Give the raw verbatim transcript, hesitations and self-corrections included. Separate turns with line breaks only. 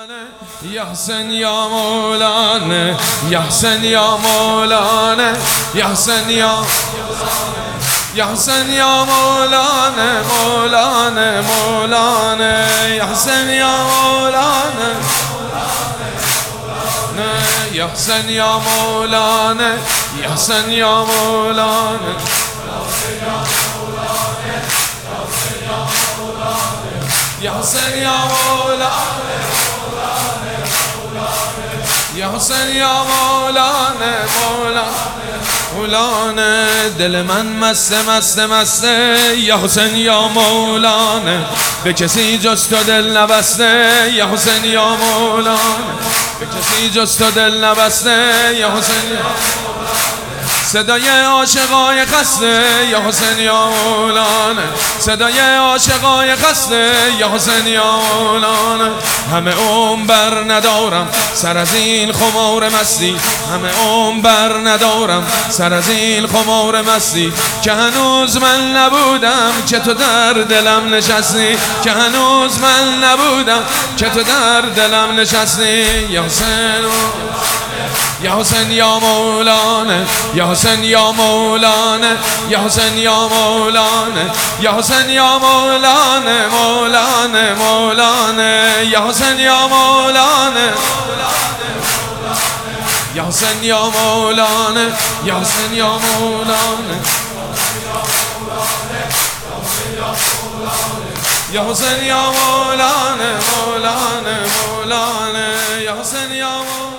یا حسین یا مولانا یا حسین یا مولانا یا حسین یا یا حسین یا مولانا مولانا مولانا یا حسین یا مولانا یا حسین یا مولانا یا حسین یا مولانا یا حسین یا مولانا یا حسین یا مولانا مولانا دل من مست مست مست یا حسین یا مولانا به کسی جز تو دل نبسته یا حسین یا مولانا به کسی جز تو دل نبسته یا حسین یا صدای عاشقای خسته یا حسین یا مولانا صدای عاشقای خسته یا حسین یا مولانا همه عمر بر ندارم سر از این خمار مستی همه عمر بر ندارم سر از این خمار مستی که هنوز من نبودم که تو در دلم نشستی که هنوز من نبودم که تو در دلم نشستی یا حسین یا حسین یا مولانا یا حسین یا مولانا یا حسین یا مولانا یا حسین یا مولانا مولانا مولانا یا حسین یا مولانا یا حسین یا مولانا یا حسین یا مولانا یا حسین یا مولانا مولانا مولانا یا حسین یا مولانا